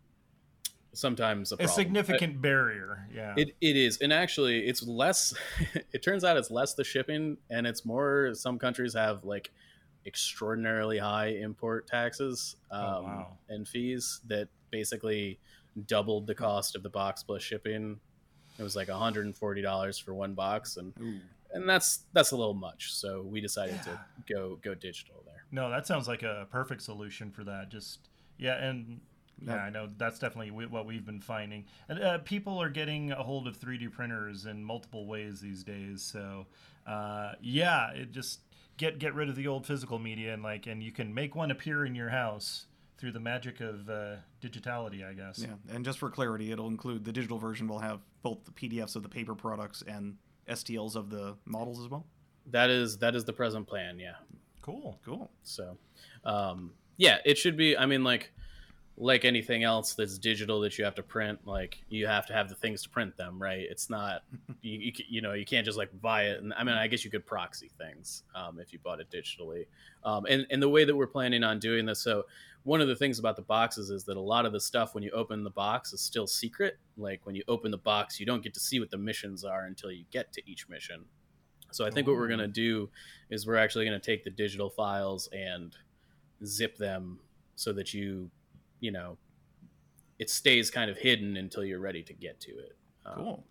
sometimes a A problem. significant barrier. Yeah. It, it is. And actually, it's less, it turns out it's less the shipping, and it's more, some countries have like extraordinarily high import taxes um, Oh, wow. and fees that basically doubled the cost of the box plus shipping. It was like one hundred forty dollars for one box, and Ooh. and that's that's a little much. So we decided Yeah. to go go digital there. No, that sounds like a perfect solution for that. Just, yeah, and yeah, Yeah. I know that's definitely w- what we've been finding. And uh, people are getting a hold of three D printers in multiple ways these days. So, uh, yeah, it just get get rid of the old physical media and like, and you can make one appear in your house through the magic of uh, digitality, I guess. Yeah, and just for clarity, it'll include the digital version will have both the P D Fs of the paper products and S T Ls of the models as well. That is that is the present plan. Yeah. Cool. Cool. So, um, yeah, it should be. I mean, like, like anything else that's digital that you have to print, like you have to have the things to print them, right? It's not, you, you, you know, you can't just like buy it. And I mean, I guess you could proxy things um, if you bought it digitally. Um, and, and the way that we're planning on doing this, so one of the things about the boxes is that a lot of the stuff when you open the box is still secret. Like when you open the box, you don't get to see what the missions are until you get to each mission. So I think what we're going to do is we're actually going to take the digital files and zip them so that you, you know, it stays kind of hidden until you're ready to get to it. Um, Cool.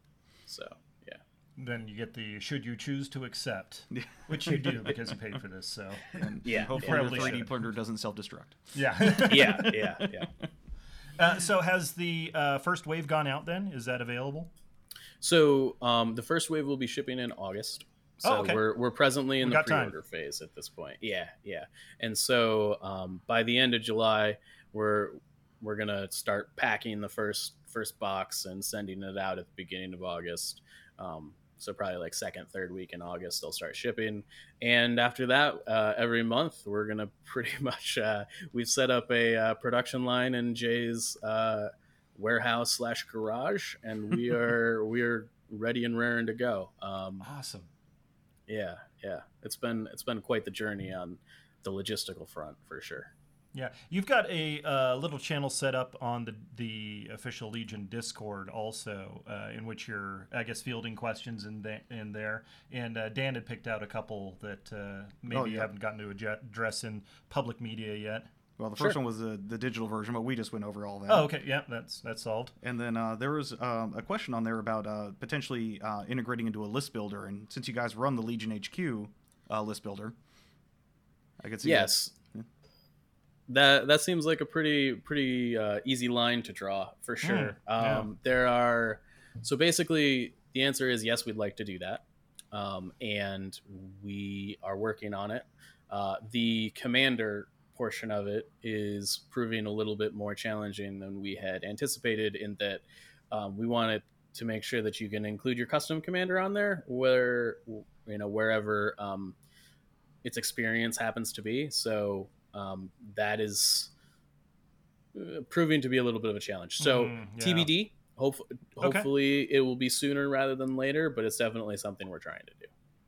So yeah. Then you get the should you choose to accept, which you do because you paid for this. So And, Yeah, and hopefully yeah. your Probably three D should. printer doesn't self-destruct. yeah. Yeah, yeah, yeah. Uh, so has the uh, first wave gone out then? Is that available? So um, the first wave will be shipping in August. So Oh, okay. we're we're presently in We the got time. pre-order phase at this point. Yeah, yeah. And so um, by the end of July, we're we're gonna start packing the first first box and sending it out at the beginning of August. Um, so probably like second, third week in August, they'll start shipping. And after that, uh, every month we're gonna pretty much uh, we've set up a uh, production line in Jay's uh, warehouse slash garage, and we are we are ready and raring to go. Um, Awesome. yeah, yeah. It's been it's been quite the journey on the logistical front for sure. Yeah, you've got a uh, little channel set up on the the official Legion Discord also, uh, in which you're, I guess, fielding questions in the, in there. And uh, Dan had picked out a couple that uh, maybe Oh, you yeah. haven't gotten to adje- address in public media yet. Well, the first Sure. one was the, the digital version, but we just went over all that. Oh, okay, yeah, that's that's solved. And then uh, there was um, a question on there about uh, potentially uh, integrating into a list builder. And since you guys run the Legion H Q uh, list builder, I could see that- Yes. That that seems like a pretty pretty uh, easy line to draw for sure. yeah. Um, there are so basically the answer is yes, we'd like to do that, um, and we are working on it. Uh, the commander portion of it is proving a little bit more challenging than we had anticipated. In that um, we wanted to make sure that you can include your custom commander on there, where you know wherever um, its experience happens to be. So. Um, that is uh, proving to be a little bit of a challenge. So Mm, yeah. T B D. Hope, Okay. hopefully it will be sooner rather than later, but it's definitely something we're trying to do.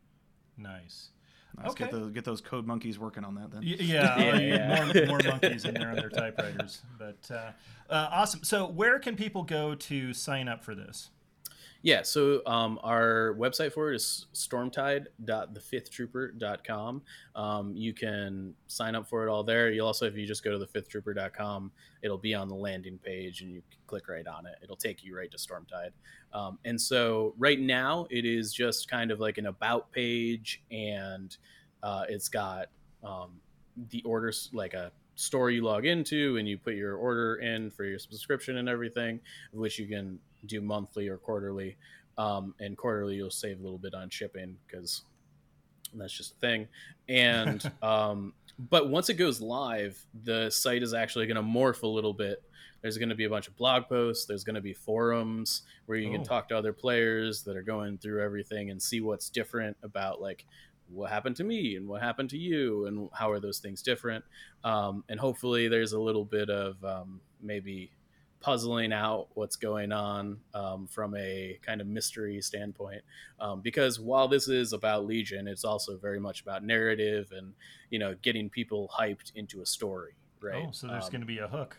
Nice. Let's get, Okay. the, get those code monkeys working on that then. Y- Yeah, Yeah, uh, you- yeah. More, more monkeys in there on their typewriters. But uh, uh, awesome. So where can people go to sign up for this? Yeah, so um, our website for it is stormtide dot the fifth trooper dot com. Um, you can sign up for it all there. You'll also, if you just go to the fifth trooper dot com, it'll be on the landing page and you can click right on it. It'll take you right to Stormtide. Um, and so right now it is just kind of like an about page, and uh, it's got um, the orders, like a store you log into, and you put your order in for your subscription and everything, which you can do monthly or quarterly. Um, and quarterly you'll save a little bit on shipping because that's just a thing. And um, but once it goes live, the site is actually going to morph a little bit. There's going to be a bunch of blog posts. There's going to be forums where you can Oh. talk to other players that are going through everything and see what's different about, like, what happened to me and what happened to you and how are those things different. Um, and hopefully there's a little bit of um, maybe puzzling out what's going on um, from a kind of mystery standpoint. Um, because while this is about Legion, it's also very much about narrative and, you know, getting people hyped into a story, right? Oh, so there's Um, going to be a hook.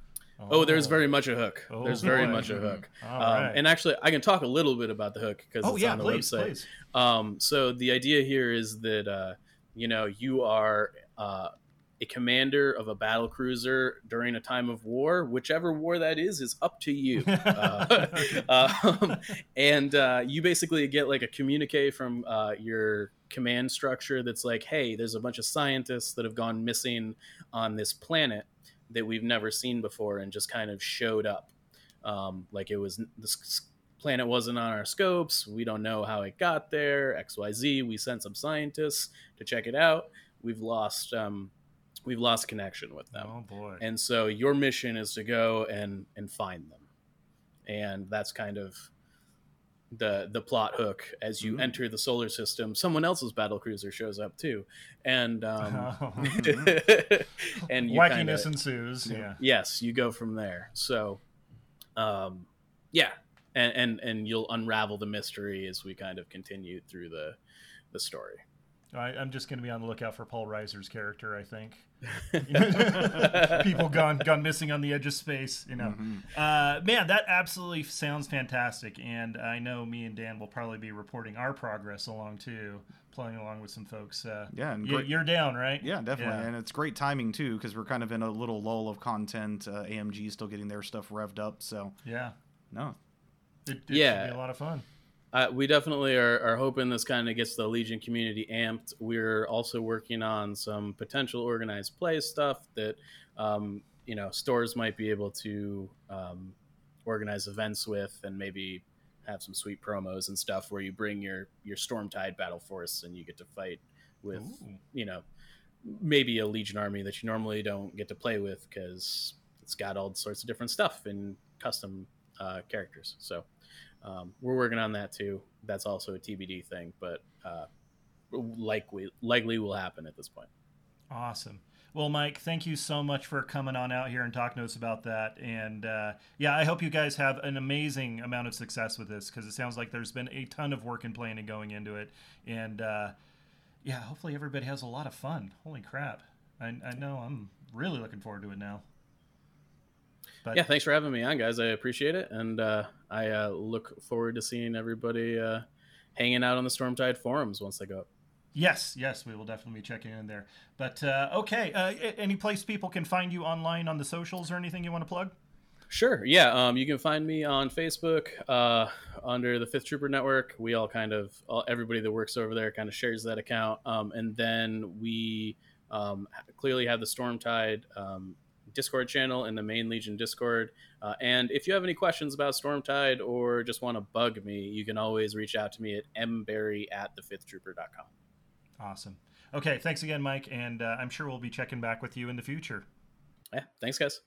Oh, there's very much a hook. Oh, there's very boy. much a hook. All Um, right. And actually, I can talk a little bit about the hook because Oh, it's yeah, on the please, website. please. Um, so the idea here is that uh, you know you are uh, a commander of a battle cruiser during a time of war. Whichever war that is is up to you. Uh, um, and uh, you basically get like a communique from uh, your command structure that's like, hey, there's a bunch of scientists that have gone missing on this planet that we've never seen before and just kind of showed up. Um, like it was this planet wasn't on our scopes. We don't know how it got there. X Y Z. We sent some scientists to check it out. We've lost um, we've lost connection with them. Oh, boy. And so your mission is to go and and find them. And that's kind of the the plot hook. As you Mhm. enter the solar system, someone else's battle cruiser shows up too. And um, Oh. and you Wackiness kinda, ensues. Yeah. yes, you go from there. So um yeah. And, and and you'll unravel the mystery as we kind of continue through the the story. I, I'm just going to be on the lookout for Paul Reiser's character, I think. People gone gone missing on the edge of space, you know. Mhm. Uh, man, that absolutely sounds fantastic, and I know me and Dan will probably be reporting our progress along too, playing along with some folks. Uh, Yeah, and you, great- you're down, right? Yeah, definitely. Yeah. And it's great timing, too, because we're kind of in a little lull of content. Uh, A M G is still getting their stuff revved up. So, Yeah. no. It, it Yeah. should be a lot of fun. Uh, we definitely are, are hoping this kind of gets the Legion community amped. We're also working on some potential organized play stuff that, um, you know, stores might be able to um, organize events with, and maybe have some sweet promos and stuff where you bring your, your Stormtide battle force and you get to fight with, Ooh. you know, maybe a Legion army that you normally don't get to play with because it's got all sorts of different stuff and custom uh, characters. So um, we're working on that too. That's also a T B D thing, but uh, likely likely will happen at this point. Awesome. Well, Mike, thank you so much for coming on out here and talking to us about that. And uh, yeah, I hope you guys have an amazing amount of success with this, because it sounds like there's been a ton of work and planning going into it. And uh, yeah, hopefully everybody has a lot of fun. Holy crap. I, I know I'm really looking forward to it now. But, yeah, thanks for having me on, guys. I appreciate it. And uh, I uh, look forward to seeing everybody uh, hanging out on the Stormtide forums once they go up. Yes, yes, we will definitely be checking in there. But, uh, okay, uh, any place people can find you online on the socials or anything you want to plug? Sure, yeah. Um, you can find me on Facebook uh, under the Fifth Trooper Network. We all kind of, all, everybody that works over there kind of shares that account. Um, and then we um, clearly have the Stormtide um, Discord channel in the main Legion Discord. Uh, and if you have any questions about Stormtide or just want to bug me, you can always reach out to me at m berry at the fifth trooper dot com. Awesome. Okay, thanks again, Mike, and uh, I'm sure we'll be checking back with you in the future. Yeah, thanks, guys.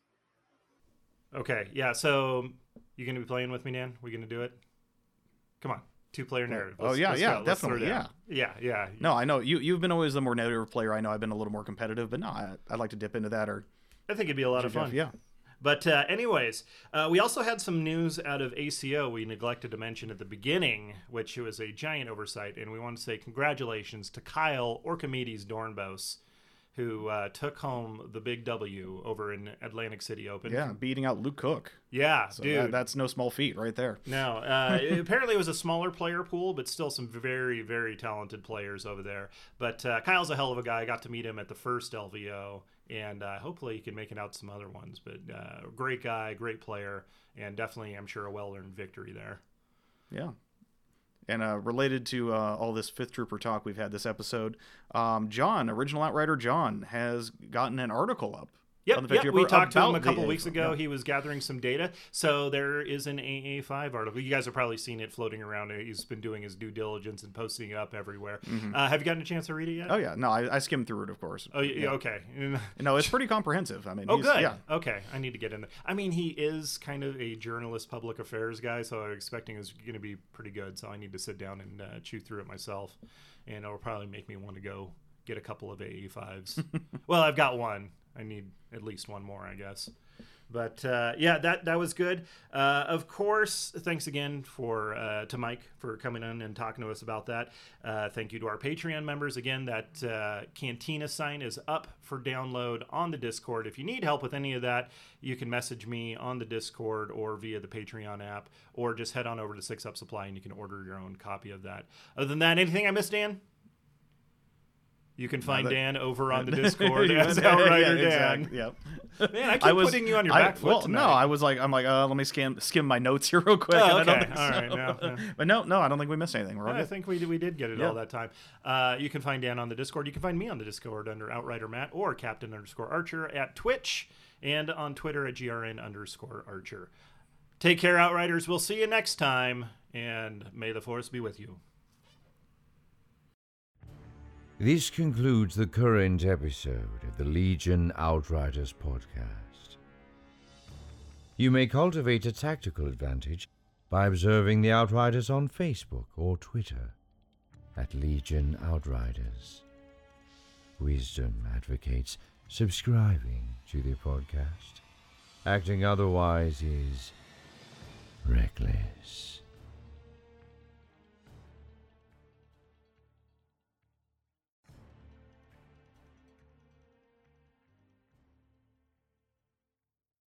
Okay, yeah, so you going to be playing with me, Dan? We going to do it? Come on, two-player narrative. Let's, oh, yeah, yeah, definitely, yeah. Yeah, yeah. No, I know. You, you've been always the more narrative player. I know I've been a little more competitive, but no, I, I'd like to dip into that. Or I think it'd be a lot of fun. Yeah. But uh, anyways, uh, we also had some news out of A C O we neglected to mention at the beginning, which was a giant oversight. And we want to say congratulations to Kyle Orchimedes Dornbos, who uh, took home the big W over in Atlantic City Open. Yeah, beating out Luke Cook. Yeah, so dude. That, that's no small feat right there. No, uh, it, apparently it was a smaller player pool, but still some very, very talented players over there. But uh, Kyle's a hell of a guy. I got to meet him at the first L V O. And uh, hopefully he can make it out some other ones. But uh, great guy, great player, and definitely, I'm sure, a well-earned victory there. Yeah. And uh, related to uh, all this Fifth Trooper talk we've had this episode, um, John, Original Outrider John, has gotten an article up. Yep, yep. we talked to him a couple the, weeks ago. Yeah. He was gathering some data. So there is an A A five article. You guys have probably seen it floating around. He's been doing his due diligence and posting it up everywhere. Mm-hmm. Uh, have you gotten a chance to read it yet? Oh, yeah. No, I, I skimmed through it, of course. Oh, yeah, okay. No, it's pretty comprehensive. I mean, oh, he's, good. Yeah. Okay, I need to get in there. I mean, he is kind of a journalist, public affairs guy, so I'm expecting it's going to be pretty good. So I need to sit down and uh, chew through it myself. And it'll probably make me want to go get a couple of A A fives. Well, I've got one. I need at least one more, I guess. But uh, yeah, that that was good. Uh, of course, thanks again for uh, to Mike for coming in and talking to us about that. Uh, thank you to our Patreon members. Again, that uh, Cantina sign is up for download on the Discord. If you need help with any of that, you can message me on the Discord or via the Patreon app, or just head on over to Six Up Supply and you can order your own copy of that. Other than that, anything I missed, Dan? You can find that, Dan over on the Discord as Outrider yeah, Dan. Exactly, yep. Man, I keep I was, putting you on your I, back foot well, tonight. no, I was like, I'm like, uh, let me skim skim my notes here real quick. Oh, and I okay. don't All so. right. No, no. But no, no, I don't think we missed anything. We're all I good. think we did, we did get it yeah. all that time. Uh, you can find Dan on the Discord. You can find me on the Discord under Outrider Matt or Captain underscore Archer at Twitch and on Twitter at G R N underscore Archer. Take care, Outriders. We'll see you next time, and may the Force be with you. This concludes the current episode of the Legion Outriders podcast. You may cultivate a tactical advantage by observing the Outriders on Facebook or Twitter at Legion Outriders. Wisdom advocates subscribing to the podcast. Acting otherwise is reckless.